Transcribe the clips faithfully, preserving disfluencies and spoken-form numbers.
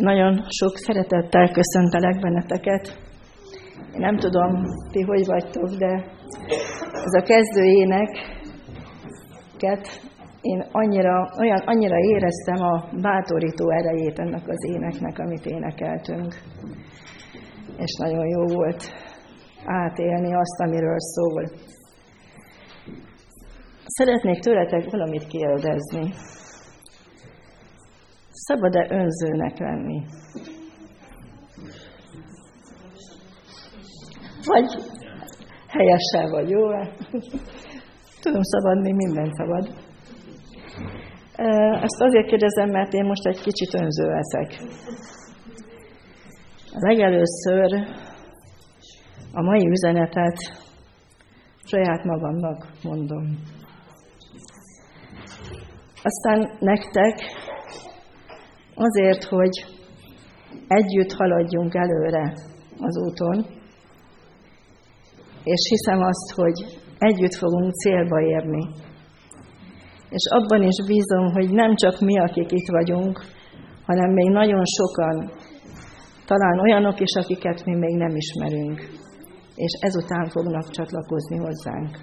Nagyon sok szeretettel köszöntelek benneteket. Én nem tudom, ti hogy vagytok, de ez a kezdő éneket én annyira, olyan, annyira éreztem a bátorító erejét ennek az éneknek, amit énekeltünk. És nagyon jó volt átélni azt, amiről szól. Szeretnék tőletek valamit kérdezni. Szabad-e önzőnek lenni? Vagy helyessel vagy, jó? Tudom szabadni, minden szabad. Ezt azért kérdezem, mert én most egy kicsit önző leszek. Legelőször a mai üzenetet saját magamnak mondom. Aztán nektek azért, hogy együtt haladjunk előre az úton, és hiszem azt, hogy együtt fogunk célba érni. És abban is bízom, hogy nem csak mi, akik itt vagyunk, hanem még nagyon sokan, talán olyanok is, akiket mi még nem ismerünk, és ezután fognak csatlakozni hozzánk.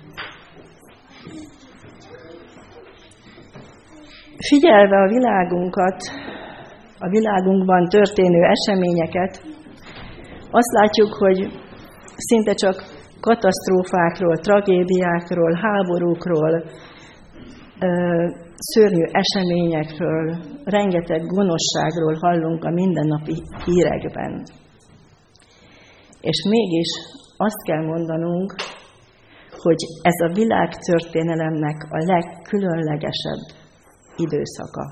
Figyelve a világunkat, a világunkban történő eseményeket, azt látjuk, hogy szinte csak katasztrófákról, tragédiákról, háborúkról, szörnyű eseményekről, rengeteg gonoszságról hallunk a mindennapi hírekben. És mégis azt kell mondanunk, hogy ez a világtörténelemnek a legkülönlegesebb időszaka.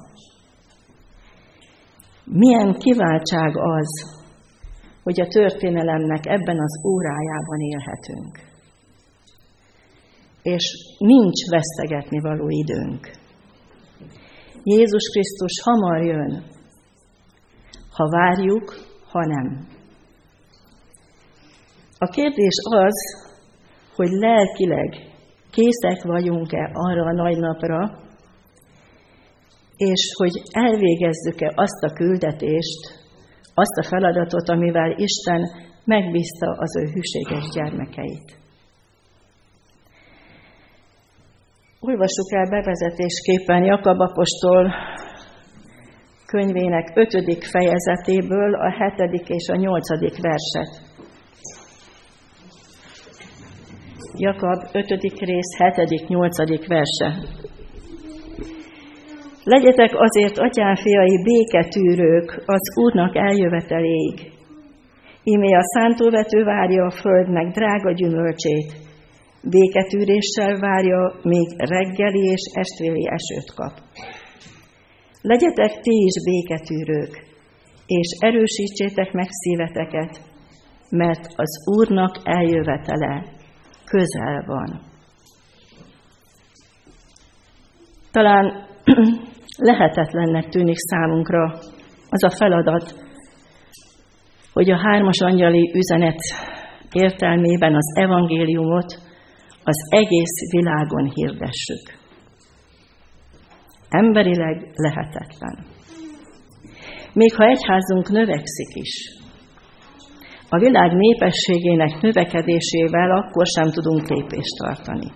Milyen kiváltság az, hogy a történelemnek ebben az órájában élhetünk. És nincs vesztegetni való időnk. Jézus Krisztus hamar jön, ha várjuk, ha nem. A kérdés az, hogy lelkileg készek vagyunk-e arra a nagy napra, és hogy elvégezzük-e azt a küldetést, azt a feladatot, amivel Isten megbízta az ő hűséges gyermekeit. Olvassuk el bevezetésképpen Jakab apostol könyvének ötödik fejezetéből a hetedik és a nyolcadik verset. Jakab ötödik rész, hetedik, nyolcadik verse. Legyetek azért, atyám fiai, béketűrők az Úrnak eljöveteléig. Ímé a szántóvető várja a földnek drága gyümölcsét, béketűréssel várja, még reggeli és estvéli esőt kap. Legyetek ti is béketűrők, és erősítsétek meg szíveteket, mert az Úrnak eljövetele közel van. Talán lehetetlennek tűnik számunkra az a feladat, hogy a hármas angyali üzenet értelmében az evangéliumot az egész világon hirdessük. Emberileg lehetetlen. Még ha egyházunk növekszik is, a világ népességének növekedésével akkor sem tudunk lépést tartani.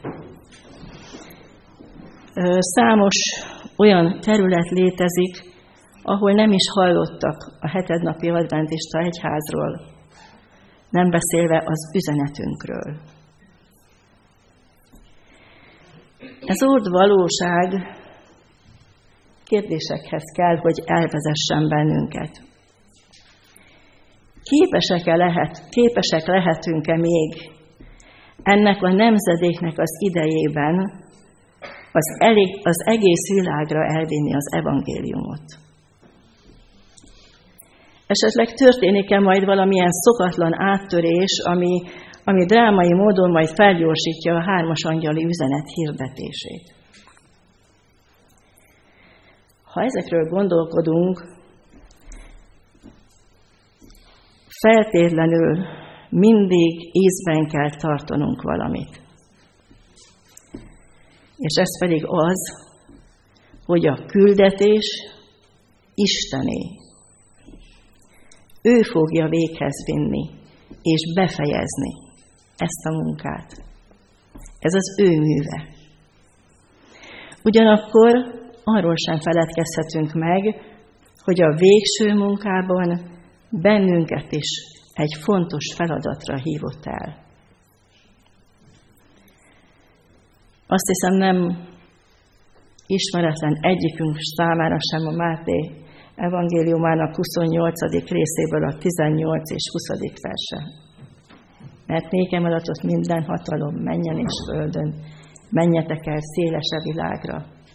Számos olyan terület létezik, ahol nem is hallottak a hetednapi adventista egyházról, nem beszélve az üzenetünkről. Ez ord valóság kérdésekhez kell, hogy elvezessen bennünket. Képesek-e lehet, képesek lehetünk-e még ennek a nemzedéknek az idejében az, elég, az egész világra elvinni az evangéliumot? Esetleg történik-e majd valamilyen szokatlan áttörés, ami, ami drámai módon majd felgyorsítja a hármas angyali üzenet hirdetését? Ha ezekről gondolkodunk, feltétlenül mindig ízben kell tartanunk valamit. És ez pedig az, hogy a küldetés Istené. Ő fogja véghez vinni és befejezni ezt a munkát. Ez az ő műve. Ugyanakkor arról sem feledkezhetünk meg, hogy a végső munkában bennünket is egy fontos feladatra hívott el. Azt hiszem, nem ismeretlen egyikünk számára sem a Máté evangéliumának huszonnyolcadik részéből a tizennyolc és huszadik verse. Mert nékem adatott minden hatalom mennyen és földön, menjetek el szélese világra.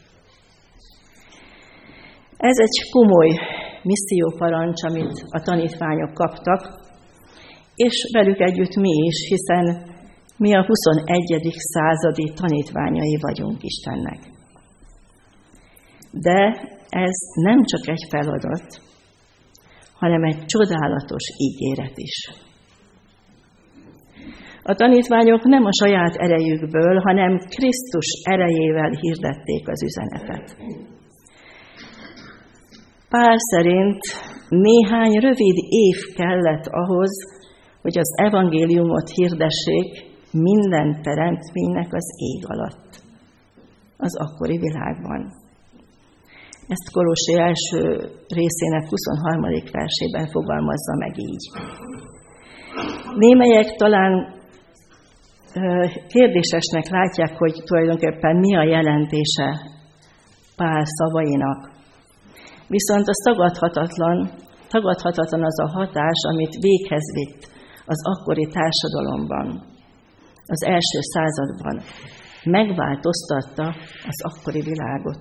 Ez egy komoly misszióparancs, amit a tanítványok kaptak, és velük együtt mi is, hiszen mi a huszonegyedik századi tanítványai vagyunk Istennek. De ez nem csak egy feladat, hanem egy csodálatos ígéret is. A tanítványok nem a saját erejükből, hanem Krisztus erejével hirdették az üzenetet. Pál szerint néhány rövid év kellett ahhoz, hogy az evangéliumot hirdessék minden teremtménynek az ég alatt, az akkori világban. Ezt Kolossé első részének huszonharmadik versében fogalmazza meg így. Némelyek talán kérdésesnek látják, hogy tulajdonképpen mi a jelentése Pál szavainak. Viszont az tagadhatatlan, tagadhatatlan az a hatás, amit véghez vitt az akkori társadalomban, az első században. Megváltoztatta az akkori világot.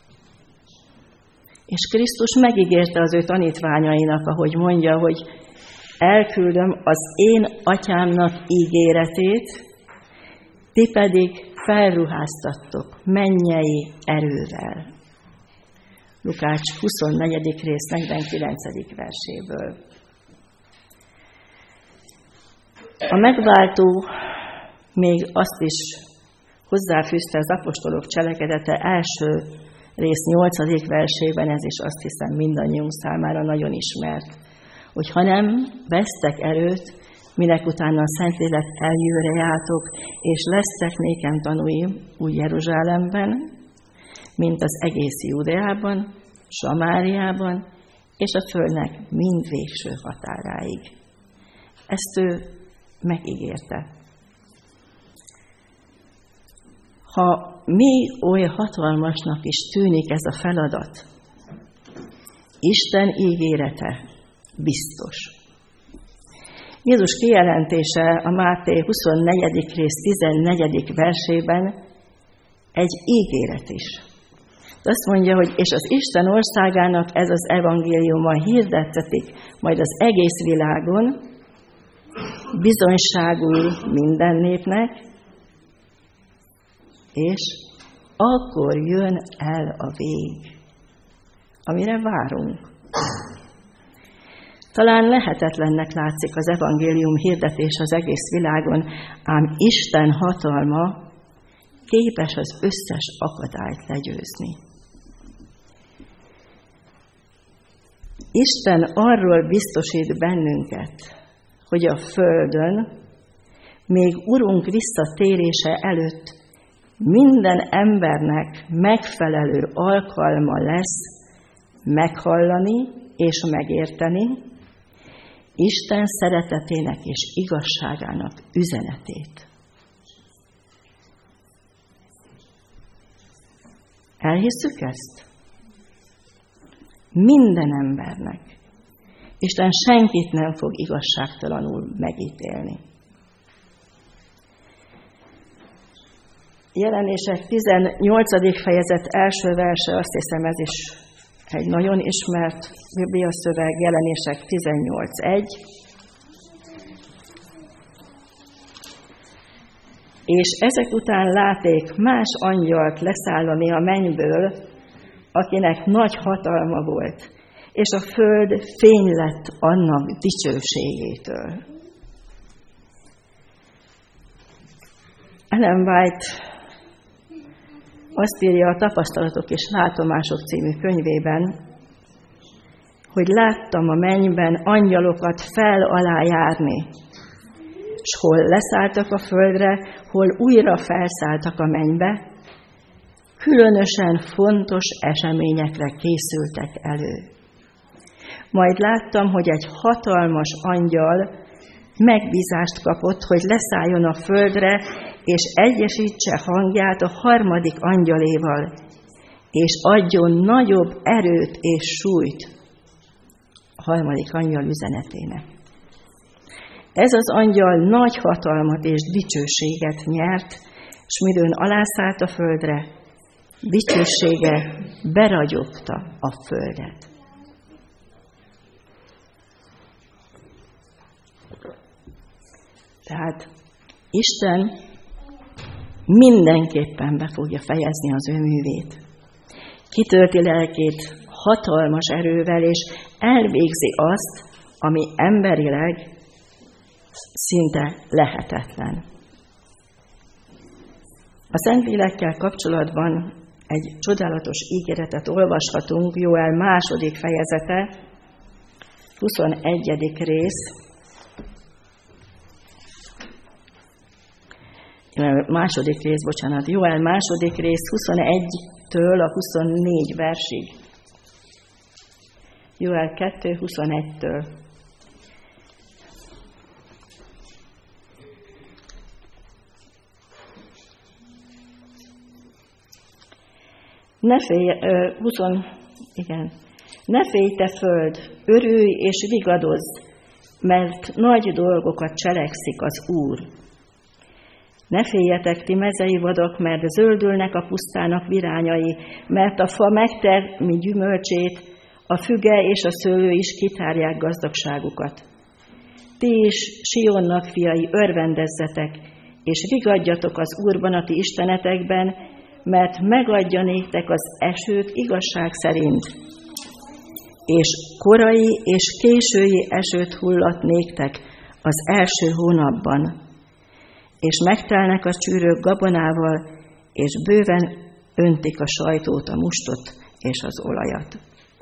És Krisztus megígérte az ő tanítványainak, ahogy mondja, hogy elküldöm az én atyámnak ígéretét, ti pedig felruháztattok mennyei erővel. Lukács huszonnegyedik rész negyvenkilencedik verséből. A megváltó még azt is hozzáfűzte az apostolok cselekedete első rész nyolcadik versében, ez is azt hiszem mindannyiunk számára nagyon ismert, hogy ha nem vesztek erőt, minek utána a Szentlélek eljöjjejátok, és lesztek nékem tanúim úgy Jeruzsálemben, mint az egész Júdeában, Samáriában, és a földnek mind végső határáig. Ezt ő megígérte. Ha még oly hatalmasnak is tűnik ez a feladat, Isten ígérete biztos. Jézus kijelentése a Máté huszonnegyedik rész tizennegyedik versében egy ígéret is. Azt mondja, hogy és az Isten országának ez az evangéliuma hirdettetik majd az egész világon, bizonyságul minden népnek, és akkor jön el a vég, amire várunk. Talán lehetetlennek látszik az evangélium hirdetés az egész világon, ám Isten hatalma képes az összes akadályt legyőzni. Isten arról biztosít bennünket, hogy a földön, még Urunk visszatérése előtt minden embernek megfelelő alkalma lesz meghallani és megérteni Isten szeretetének és igazságának üzenetét. Elhisszük ezt? Minden embernek. Isten senkit nem fog igazságtalanul megítélni. Jelenések tizennyolcadik fejezet első verse, azt hiszem ez is egy nagyon ismert Biblia szöveg, Jelenések tizennyolc egy. És ezek után láték más angyalt leszállani a mennyből, akinek nagy hatalma volt, és a föld fény lett annak dicsőségétől. Ellen White azt írja a Tapasztalatok és Látomások című könyvében, hogy láttam a mennyben angyalokat fel alá járni, s hol leszálltak a földre, hol újra felszálltak a mennybe, különösen fontos eseményekre készültek elő. Majd láttam, hogy egy hatalmas angyal megbízást kapott, hogy leszálljon a földre, és egyesítse hangját a harmadik angyaléval, és adjon nagyobb erőt és súlyt a harmadik angyal üzenetének. Ez az angyal nagy hatalmat és dicsőséget nyert, és midőn alászállt a földre, dicsősége beragyogta a földet. Tehát Isten mindenképpen be fogja fejezni az ő művét. Kitölti lelkét hatalmas erővel, és elvégzi azt, ami emberileg szinte lehetetlen. A Szentlélekkel kapcsolatban egy csodálatos ígéretet olvashatunk, Jóel második fejezete, huszonegyedik rész, második rész, bocsánat, Jóel második rész huszonegytől a huszonnégy versig. Jóel kettő huszonegytől. Ne félj, húsz, igen. Ne félj, te föld, örülj és vigadozz, mert nagy dolgokat cselekszik az Úr. Ne féljetek, ti mezei vadak, mert zöldülnek a pusztának virányai, mert a fa megtermi gyümölcsét, a füge és a szőlő is kitárják gazdagságukat. Ti is, Sionnak fiai, örvendezzetek, és vigadjatok az Úrban, a ti istenetekben, mert megadja néktek az esőt igazság szerint, és korai és késői esőt hullat néktek az első hónapban, és megtelnek a csűrők gabonával, és bőven öntik a sajtót, a mustot és az olajat.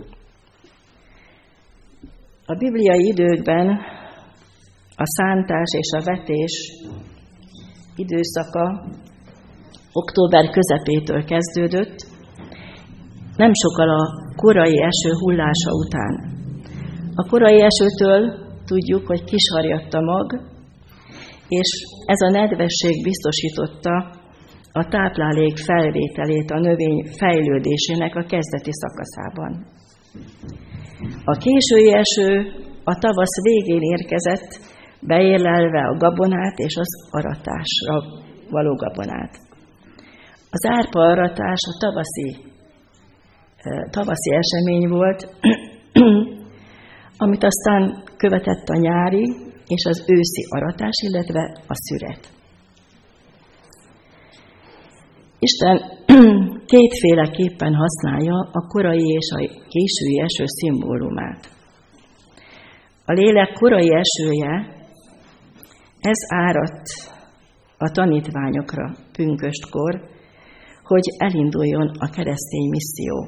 A bibliai időkben a szántás és a vetés időszaka október közepétől kezdődött, nem sokkal a korai eső hullása után. A korai esőtől tudjuk, hogy kisharjadt a mag, és ez a nedvesség biztosította a táplálék felvételét a növény fejlődésének a kezdeti szakaszában. A késői eső a tavasz végén érkezett, beérlelve a gabonát és az aratásra való gabonát. Az árpa aratás a tavaszi, tavaszi esemény volt, amit aztán követett a nyári és az őszi aratás, illetve a szüret. Isten kétféleképpen használja a korai és a késői eső szimbólumát. A lélek korai esője, ez áradt a tanítványokra pünköstkor, hogy elinduljon a keresztény misszió.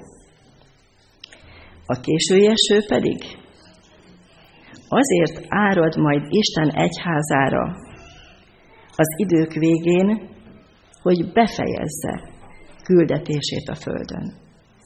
A késői eső pedig azért árad majd Isten egyházára az idők végén, hogy befejezze küldetését a földön.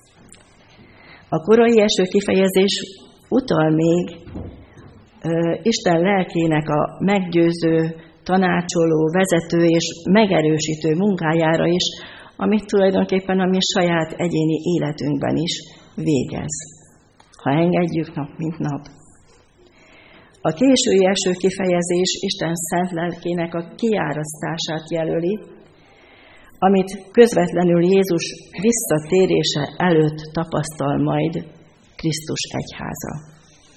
A korai eső kifejezés utal még uh, Isten lelkének a meggyőző, tanácsoló, vezető és megerősítő munkájára is, amit tulajdonképpen a mi saját egyéni életünkben is végez, ha engedjük nap mint nap. A késői eső kifejezés Isten szent lelkének a kiárasztását jelöli, amit közvetlenül Jézus visszatérése előtt tapasztal majd Krisztus egyháza.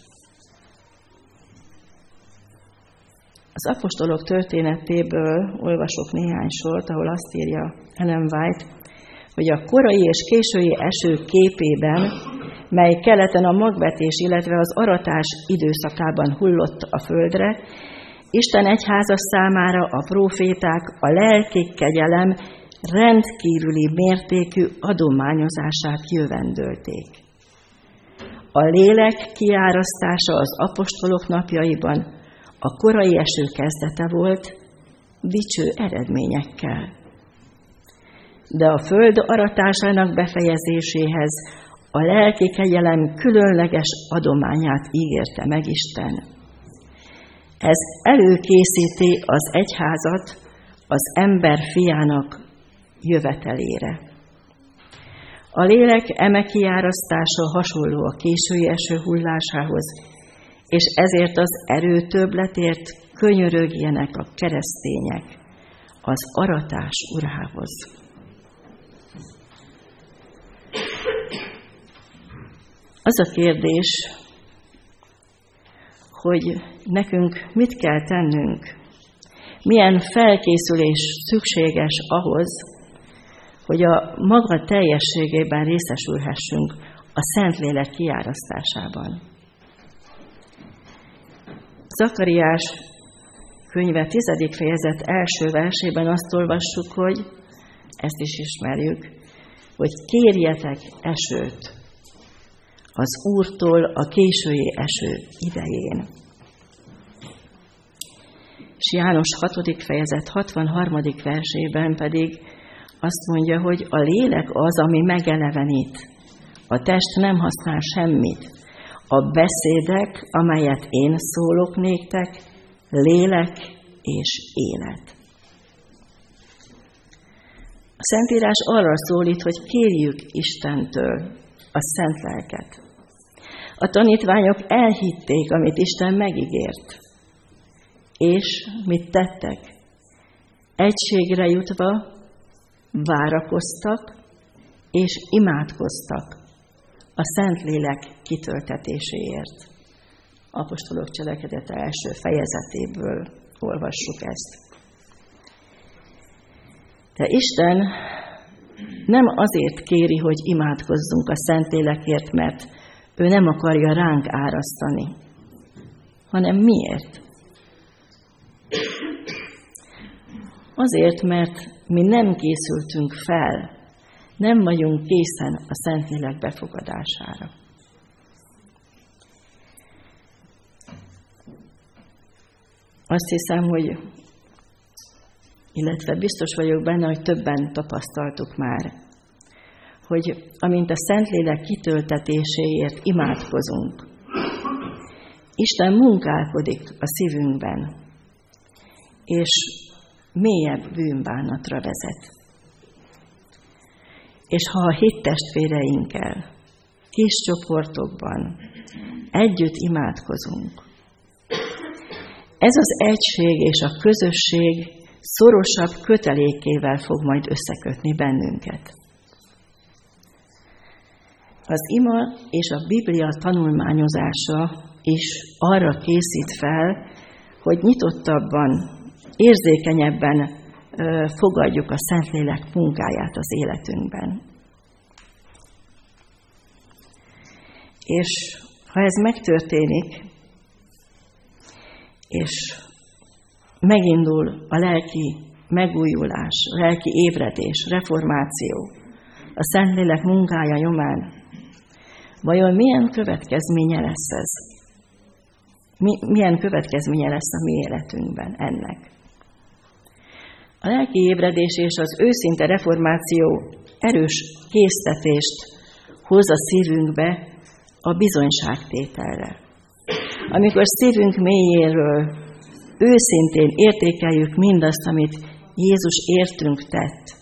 Az apostolok történetéből olvasok néhány sort, ahol azt írja Ellen White, hogy a korai és késői eső képében, mely keleten a magvetés, illetve az aratás időszakában hullott a földre, Isten egyháza számára a próféták a lelki kegyelem rendkívüli mértékű adományozását jövendölték. a lélek kiárasztása az apostolok napjaiban a korai eső kezdete volt, dicső eredményekkel. De a föld aratásának befejezéséhez a lelki kegyelem különleges adományát ígérte meg Isten. Ez előkészíti az egyházat az ember fiának jövetelére. A lélek eme kiárasztása hasonló a késői eső hullásához, és ezért az erőtöbbletért könyörögjenek a keresztények az aratás urához. Az a kérdés, hogy nekünk mit kell tennünk, milyen felkészülés szükséges ahhoz, hogy a maga teljességében részesülhessünk a Szentlélek kiárasztásában. Zakariás könyve tizedik fejezet első versében azt olvassuk, hogy, ezt is ismerjük, hogy kérjetek esőt az Úrtól a késői eső idején. És János hatodik fejezet hatvanharmadik versében pedig azt mondja, hogy a lélek az, ami megelevenít. A test nem használ semmit. A beszédek, amelyet én szólok néktek, lélek és élet. A Szentírás arra szólít, hogy kérjük Istentől a szent lelket. A tanítványok elhitték, amit Isten megígért. És mit tettek? Egységre jutva várakoztak és imádkoztak a Szentlélek kitöltetéséért. Apostolok cselekedete első fejezetéből olvassuk ezt. De Isten nem azért kéri, hogy imádkozzunk a Szentlélekért, mert ő nem akarja ránk árasztani, hanem miért? Azért, mert mi nem készültünk fel, nem vagyunk készen a Szentlélek befogadására. Azt hiszem, hogy, illetve biztos vagyok benne, hogy többen tapasztaltuk már, hogy amint a Szentlélek kitöltetéséért imádkozunk, Isten munkálkodik a szívünkben, és mélyebb bűnbánatra vezet. És ha a hittestvéreinkkel, kis csoportokban együtt imádkozunk, ez az egység és a közösség szorosabb kötelékével fog majd összekötni bennünket. Az ima és a Biblia tanulmányozása is arra készít fel, hogy nyitottabban, érzékenyebben fogadjuk a Szentlélek munkáját az életünkben. És ha ez megtörténik, és megindul a lelki megújulás, a lelki ébredés, reformáció, a Szentlélek munkája nyomán, vajon milyen következménye lesz ez? Mi, milyen következménye lesz a mi életünkben ennek? A lelki ébredés és az őszinte reformáció erős késztetést hoz a szívünkbe a bizonyságtételre. Amikor szívünk mélyéről őszintén értékeljük mindazt, amit Jézus értünk tett,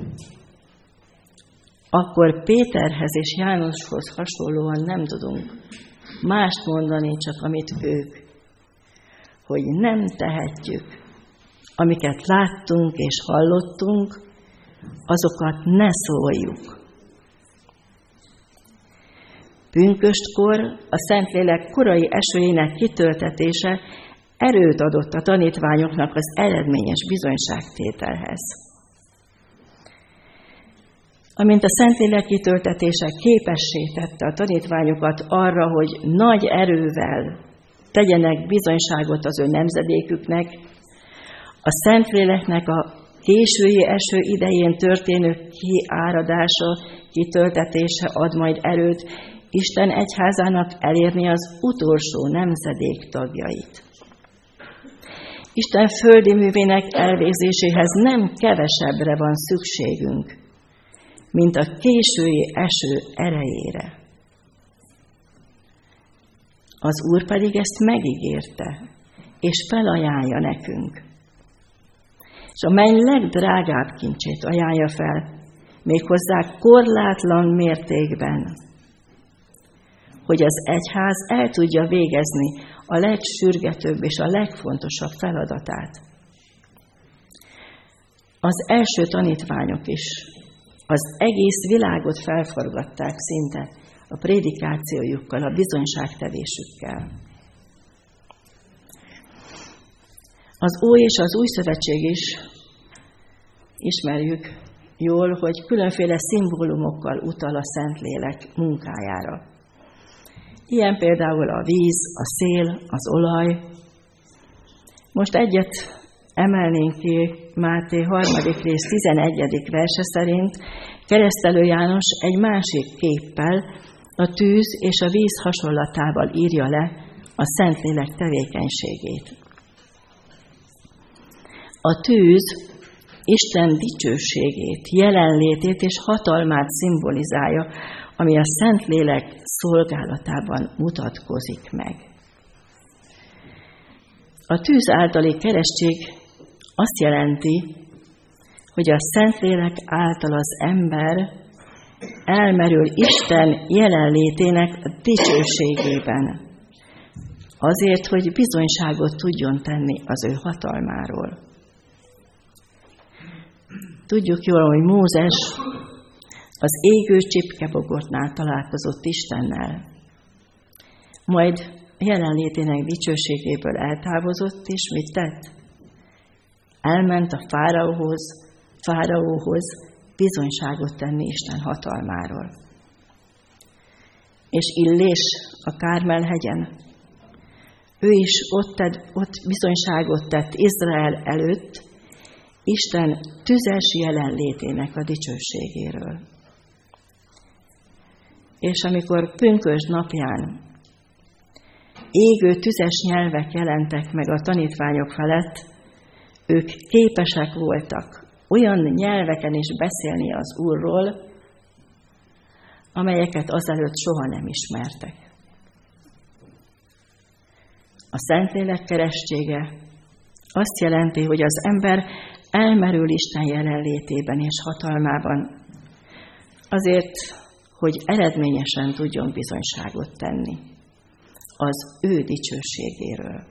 akkor Péterhez és Jánoshoz hasonlóan nem tudunk mást mondani, csak amit ők, hogy nem tehetjük, amiket láttunk és hallottunk, azokat ne szóljuk. Pünköstkor a Szentlélek korai esőjének kitöltetése erőt adott a tanítványoknak az eredményes bizonyságtételhez. Amint a Szentlélek kitöltetése képessé tette a tanítványokat arra, hogy nagy erővel tegyenek bizonyságot az ő nemzedéküknek, a Szentléleknek a késői eső idején történő kiáradása, kitöltetése ad majd erőt, Isten egyházának elérni az utolsó nemzedék tagjait. Isten földi művének elvégzéséhez nem kevesebbre van szükségünk, mint a késői eső erejére. Az Úr pedig ezt megígérte, és felajánlja nekünk. És a menny legdrágább kincsét ajánlja fel, méghozzá korlátlan mértékben, hogy az egyház el tudja végezni a legsürgetőbb és a legfontosabb feladatát. Az első tanítványok is az egész világot felforgatták szinte a prédikációjukkal, a bizonyságtevésükkel. Az Ój és az Új Szövetség is ismerjük jól, hogy különféle szimbólumokkal utal a Szentlélek munkájára. Ilyen például a víz, a szél, az olaj. Most egyet emelnénk ki Máté harmadik rész tizenegyedik verse szerint. Keresztelő János egy másik képpel, a tűz és a víz hasonlatával írja le a Szentlélek tevékenységét. A tűz Isten dicsőségét, jelenlétét és hatalmát szimbolizálja, ami a Szentlélek szolgálatában mutatkozik meg. A tűz általi keresztség azt jelenti, hogy a Szentlélek által az ember elmerül Isten jelenlétének a dicsőségében, azért, hogy bizonyságot tudjon tenni az ő hatalmáról. Tudjuk jól, hogy Mózes az égő csipkebokornál találkozott Istennel. Majd jelenlétének dicsőségéből eltávozott, és mit tett? Elment a fáraóhoz, fáraóhoz bizonyságot tenni Isten hatalmáról. És Illés a Kármel-hegyen, ő is ott, tett, ott bizonyságot tett Izrael előtt Isten tüzes jelenlétének a dicsőségéről. És amikor pünkösd napján égő tüzes nyelvek jelentek meg a tanítványok felett, ők képesek voltak olyan nyelveken is beszélni az Úrról, amelyeket azelőtt soha nem ismertek. A Szentlélek keresztsége azt jelenti, hogy az ember elmerül Isten jelenlétében és hatalmában, azért, hogy eredményesen tudjon bizonyságot tenni az ő dicsőségéről.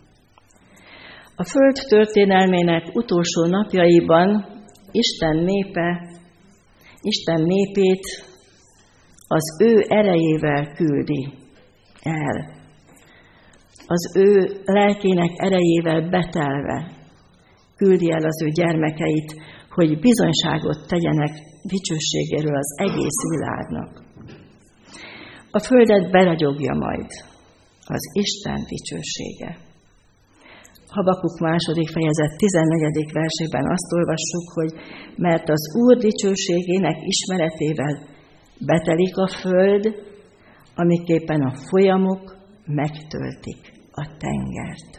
A Föld történelmének utolsó napjaiban Isten népe, Isten népét az ő erejével küldi el. Az ő lelkének erejével betelve küldi el az ő gyermekeit, hogy bizonyságot tegyenek dicsőségéről az egész világnak. A földet beragyogja majd az Isten dicsősége. Habakuk második fejezet tizennegyedik versében azt olvassuk, hogy mert az Úr dicsőségének ismeretével betelik a föld, amiképpen a folyamok megtöltik a tengert.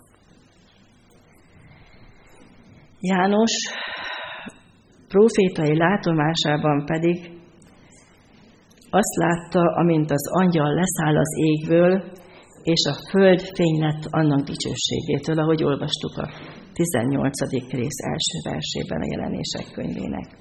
János prófétai látomásában pedig azt látta, amint az angyal leszáll az égből, és a föld fény lett annak dicsőségétől, ahogy olvastuk a tizennyolcadik rész első versében a Jelenések könyvének.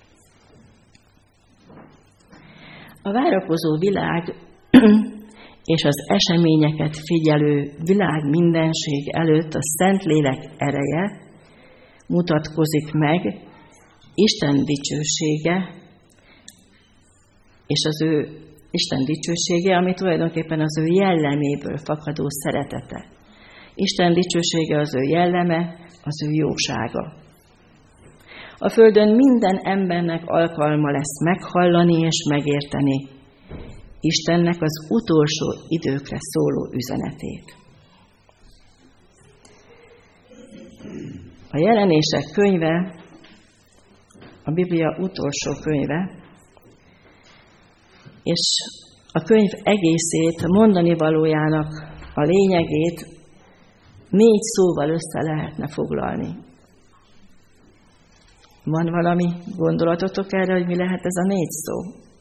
A várakozó világ és az eseményeket figyelő világ mindenség előtt a Szentlélek ereje mutatkozik meg, Isten dicsősége, és az ő Isten dicsősége, ami tulajdonképpen az ő jelleméből fakadó szeretete. Isten dicsősége az ő jelleme, az ő jósága. A földön minden embernek alkalma lesz meghallani és megérteni Istennek az utolsó időkre szóló üzenetét. A Jelenések könyve, a Biblia utolsó könyve, és a könyv egészét, mondani valójának a lényegét négy szóval össze lehetne foglalni. Van valami gondolatotok erre, hogy mi lehet ez a négy szó?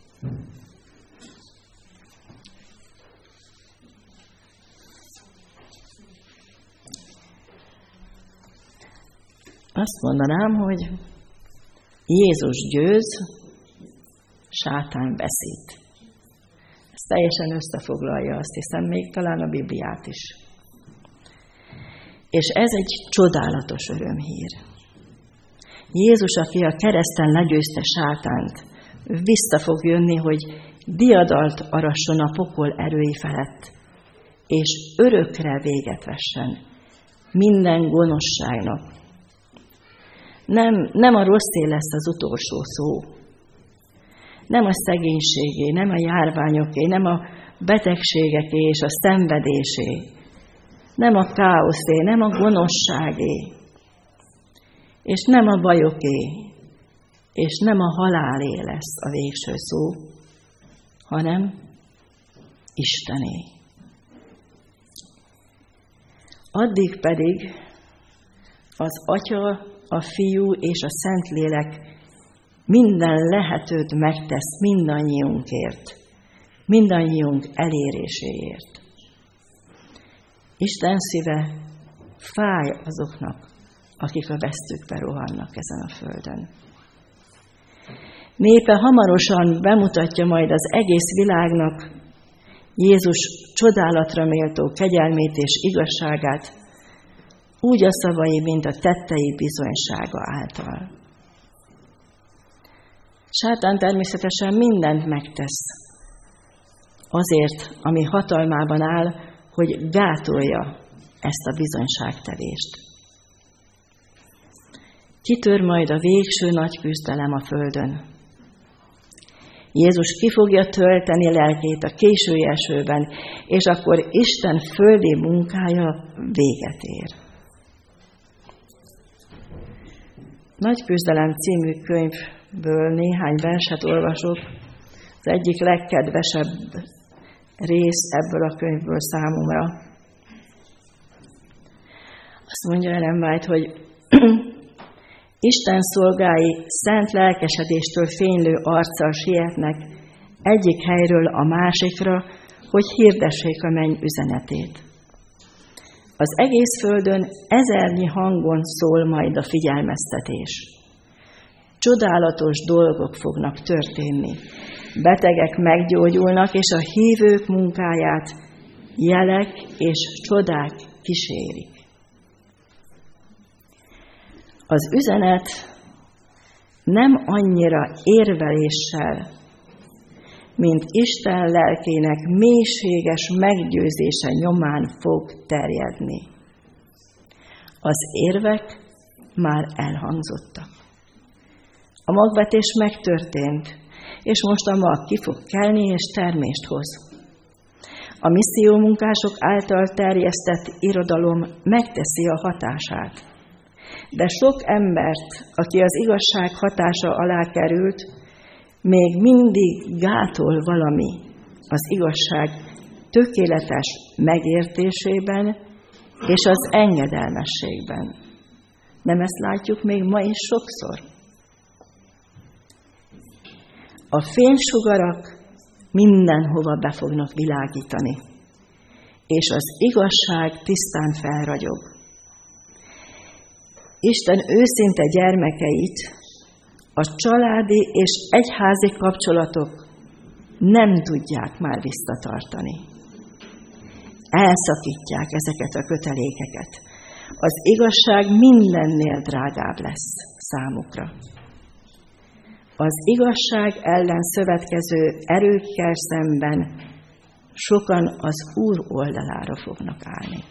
Azt mondanám, hogy Jézus győz, sátán veszít. Ez teljesen összefoglalja, azt hiszem, még talán a Bibliát is. És ez egy csodálatos örömhír. Jézus, aki a kereszten legyőzte sátánt, vissza fog jönni, hogy diadalt arasson a pokol erői felett, és örökre véget vessen minden gonoszságnak. Nem, nem a rosszé lesz az utolsó szó. Nem a szegénységé, nem a járványoké, nem a betegségeké és a szenvedésé, nem a káoszé, nem a gonoszságé, és nem a bajoké, és nem a halálé lesz a végső szó, hanem Istené. Addig pedig az Atya, a Fiú és a Szentlélek minden lehetőt megtesz mindannyiunkért, mindannyiunk eléréséért. Isten szíve fáj azoknak, akik a vesztükbe rohannak ezen a földön. Népe hamarosan bemutatja majd az egész világnak Jézus csodálatra méltó kegyelmét és igazságát, úgy a szavai, mint a tettei bizonysága által. Sátán természetesen mindent megtesz azért, ami hatalmában áll, hogy gátolja ezt a bizonyságtevést. Kitör majd a végső nagy küzdelem a földön. Jézus ki fogja tölteni lelkét a késői esőben, és akkor Isten földi munkája véget ér. Nagy küzdelem című könyvből néhány verset olvasok. Az egyik legkedvesebb rész ebből a könyvből számomra. Azt mondja Ellen White, hogy Isten szolgái szent lelkesedéstől fénylő arccal sietnek egyik helyről a másikra, hogy hirdessék a menny üzenetét. Az egész földön ezernyi hangon szól majd a figyelmeztetés. Csodálatos dolgok fognak történni. Betegek meggyógyulnak, és a hívők munkáját jelek és csodák kísérik. Az üzenet nem annyira érveléssel, mint Isten lelkének mélységes meggyőzése nyomán fog terjedni. Az érvek már elhangzottak. A magvetés megtörtént, és most a mag ki fog kelni és termést hoz. A missziómunkások által terjesztett irodalom megteszi a hatását. De sok embert, aki az igazság hatása alá került, még mindig gátol valami az igazság tökéletes megértésében és az engedelmességben. Nem ezt látjuk még ma is sokszor? A fénysugarak mindenhova be fognak világítani, és az igazság tisztán felragyog. Isten őszinte gyermekeit a családi és egyházi kapcsolatok nem tudják már visszatartani. Elszakítják ezeket a kötelékeket. Az igazság mindennél drágább lesz számukra. Az igazság ellen szövetkező erőkkel szemben sokan az Úr oldalára fognak állni.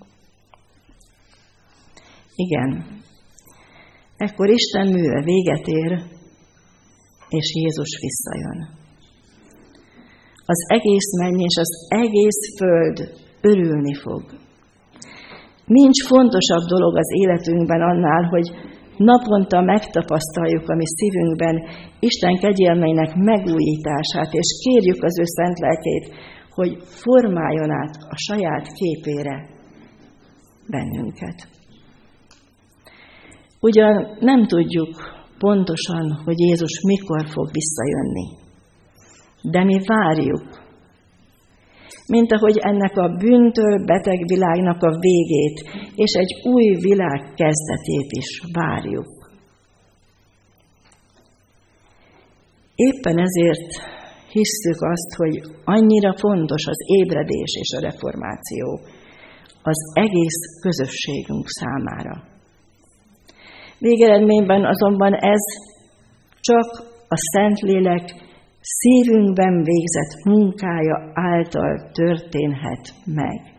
Igen, ekkor Isten műve véget ér, és Jézus visszajön. Az egész menny és az egész föld örülni fog. Nincs fontosabb dolog az életünkben annál, hogy naponta megtapasztaljuk a mi szívünkben Isten kegyelmeinek megújítását, és kérjük az ő szent lelkét, hogy formáljon át a saját képére bennünket. Ugyan nem tudjuk pontosan, hogy Jézus mikor fog visszajönni, de mi várjuk, mint ahogy ennek a bűntől beteg világnak a végét, és egy új világ kezdetét is várjuk. Éppen ezért hisszük azt, hogy annyira fontos az ébredés és a reformáció az egész közösségünk számára. Végeredményben azonban ez csak a Szentlélek szívünkben végzett munkája által történhet meg.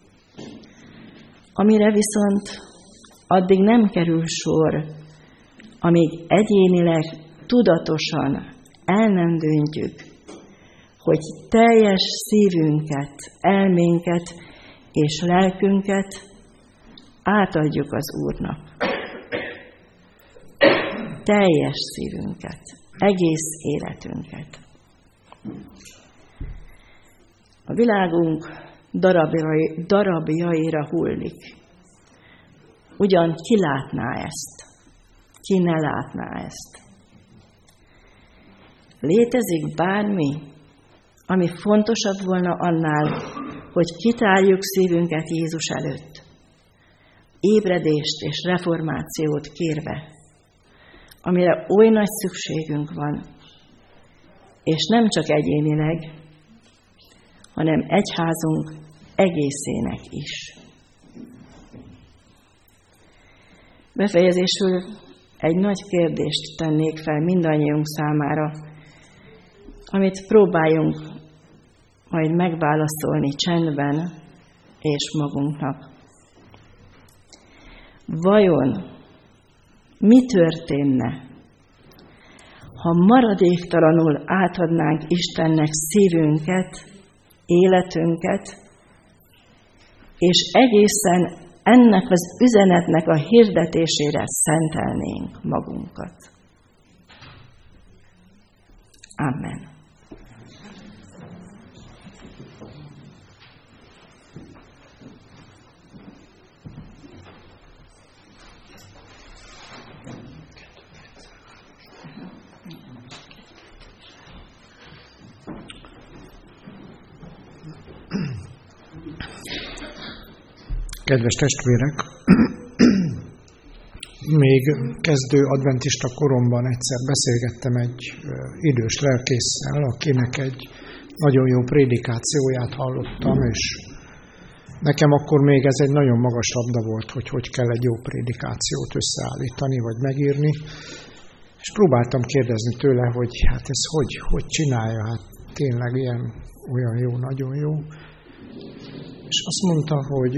Amire viszont addig nem kerül sor, amíg egyénileg tudatosan el nem döntjük, hogy teljes szívünket, elménket és lelkünket átadjuk az Úrnak. Teljes szívünket, egész életünket. A világunk darabjai, darabjaira hullik. Ugyan ki látná ezt? Ki ne látná ezt? Létezik bármi, ami fontosabb volna annál, hogy kitárjuk szívünket Jézus előtt, ébredést és reformációt kérve, amire oly nagy szükségünk van, és nem csak egyénileg, hanem egyházunk egészének is. Befejezésül egy nagy kérdést tennék fel mindannyiunk számára, amit próbáljunk majd megválaszolni csendben és magunknak. Vajon mi történne, ha maradéktalanul átadnánk Istennek szívünket, életünket, és egészen ennek az üzenetnek a hirdetésére szentelnénk magunkat? Amen. Kedves testvérek, még kezdő adventista koromban egyszer beszélgettem egy idős lelkésszel, akinek egy nagyon jó prédikációját hallottam, és nekem akkor még ez egy nagyon magas labda volt, hogy hogy kell egy jó prédikációt összeállítani, vagy megírni. És próbáltam kérdezni tőle, hogy hát ez hogy, hogy csinálja, hát tényleg ilyen, olyan jó, nagyon jó. És azt mondta, hogy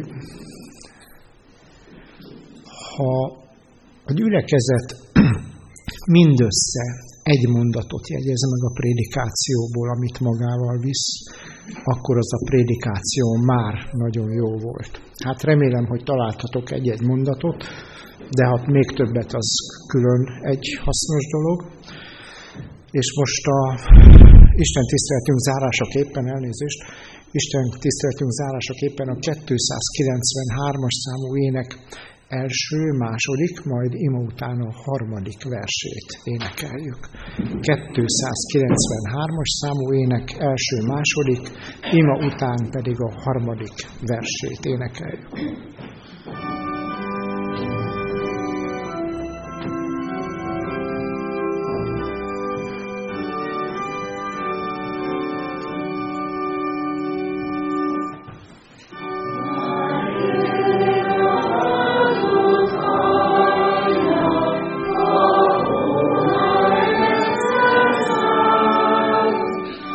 ha a gyülekezet mindössze egy mondatot jegyez meg a prédikációból, amit magával visz, akkor az a prédikáció már nagyon jó volt. Hát remélem, hogy találtatok egy-egy mondatot, de hát még többet az külön egy hasznos dolog. És most a Isten tiszteletünk zárásaképpen, elnézést, Isten tiszteletünk zárásaképpen a kétszázkilencvenhármas számú ének első, második, majd ima után a harmadik versét énekeljük. kétszázkilencvenhármas számú ének első, második, ima után pedig a harmadik versét énekeljük.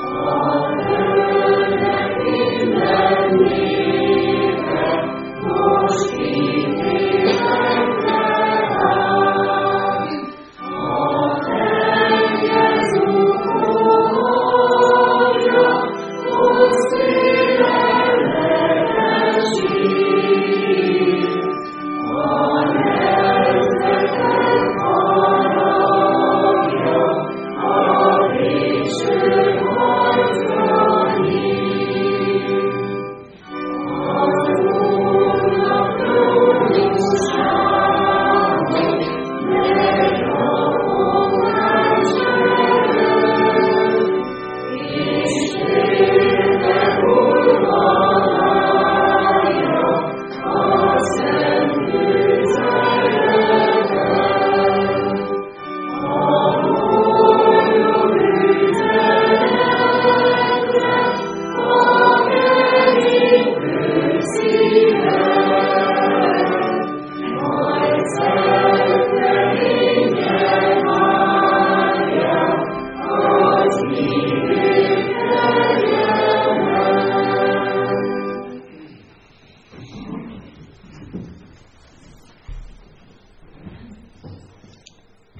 Oh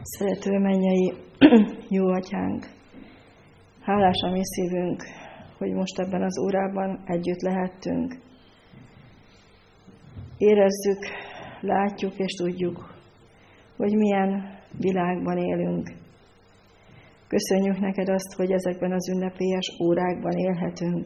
Szerető mennyei jó atyánk, hálás a mi szívünk, hogy most ebben az órában együtt lehettünk. Érezzük, látjuk és tudjuk, hogy milyen világban élünk. Köszönjük neked azt, hogy ezekben az ünnepélyes órákban élhetünk.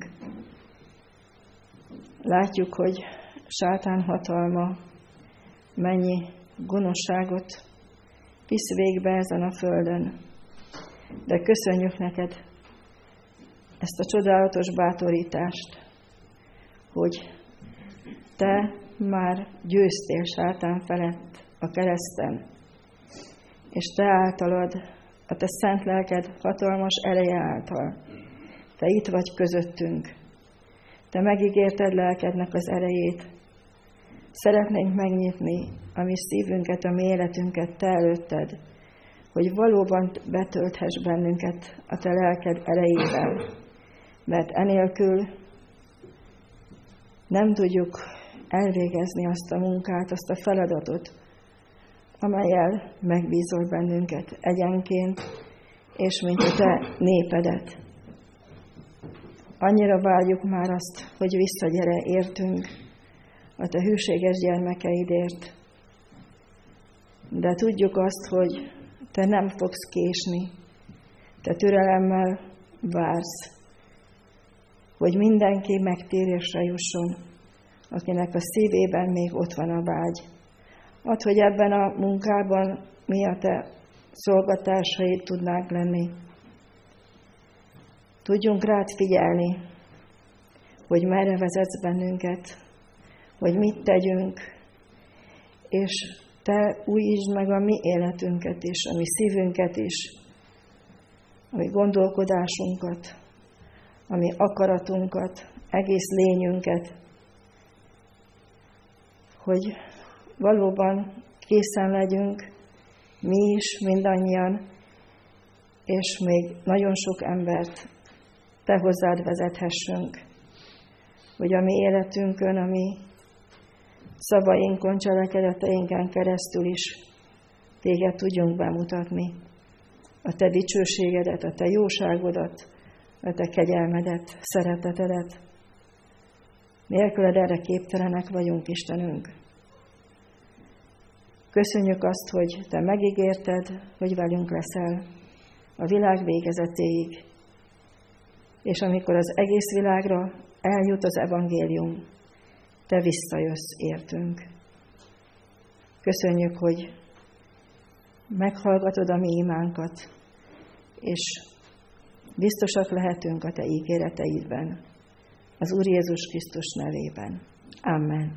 Látjuk, hogy sátán hatalma mennyi gonoszságot visz végbe ezen a földön. De köszönjük neked ezt a csodálatos bátorítást, hogy te már győztél sátán felett a kereszten, és te általad, a te szent lelked hatalmas ereje által, te itt vagy közöttünk. Te megígérted lelkednek az erejét. Szeretnénk megnyitni a mi szívünket, a mi életünket te előtted, hogy valóban betölthess bennünket a te lelked erejével. Mert enélkül nem tudjuk elvégezni azt a munkát, azt a feladatot, amellyel megbízol bennünket egyenként, és mint a te népedet. Annyira várjuk már azt, hogy visszagyere értünk a te hűséges gyermekeidért. De tudjuk azt, hogy te nem fogsz késni, te türelemmel vársz, hogy mindenki megtérésre jusson, akinek a szívében még ott van a vágy. Add, hogy ebben a munkában mi a te szolgatársaid tudnánk lenni. Tudjunk rád figyelni, hogy merre vezetsz bennünket, hogy mit tegyünk, és te újítsd meg a mi életünket is, a mi szívünket is, a mi gondolkodásunkat, a mi akaratunkat, egész lényünket, hogy valóban készen legyünk, mi is, mindannyian, és még nagyon sok embert te hozzád vezethessünk, hogy a mi életünkön, a mi szavainkon, cselekedeteinken keresztül is téged tudjunk bemutatni, a te dicsőségedet, a te jóságodat, a te kegyelmedet, szeretetedet. Nélküled erre képtelenek vagyunk, Istenünk. Köszönjük azt, hogy te megígérted, hogy velünk leszel a világ végezetéig. És amikor az egész világra eljut az evangélium, te visszajössz értünk. Köszönjük, hogy meghallgatod a mi imánkat, és biztosak lehetünk a te ígéreteidben, az Úr Jézus Krisztus nevében. Amen.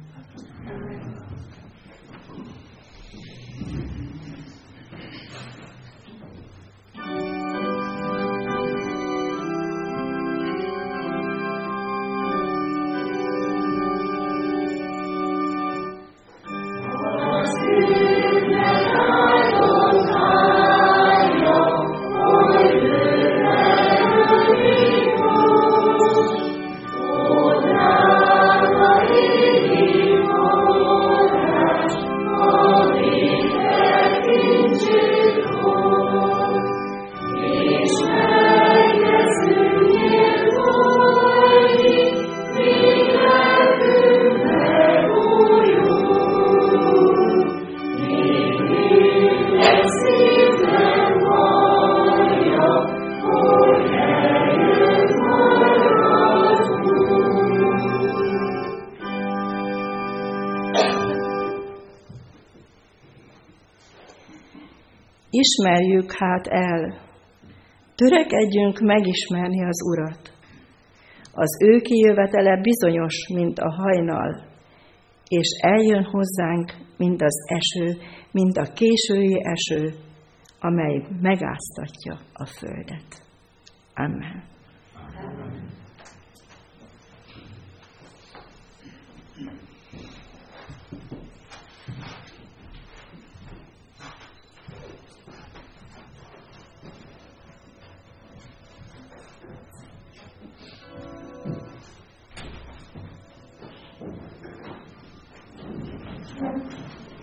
Ismerjük hát el, törekedjünk megismerni az Urat. Az ő kijövetele bizonyos, mint a hajnal, és eljön hozzánk, mint az eső, mint a késői eső, amely megáztatja a földet. Amen. Amen.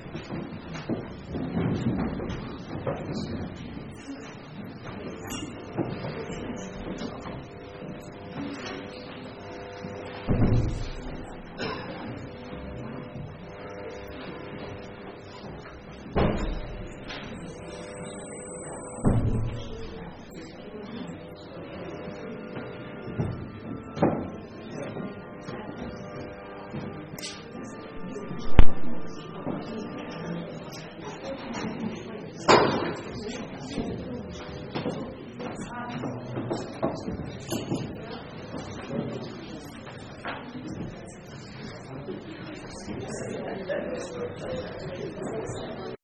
Thank you.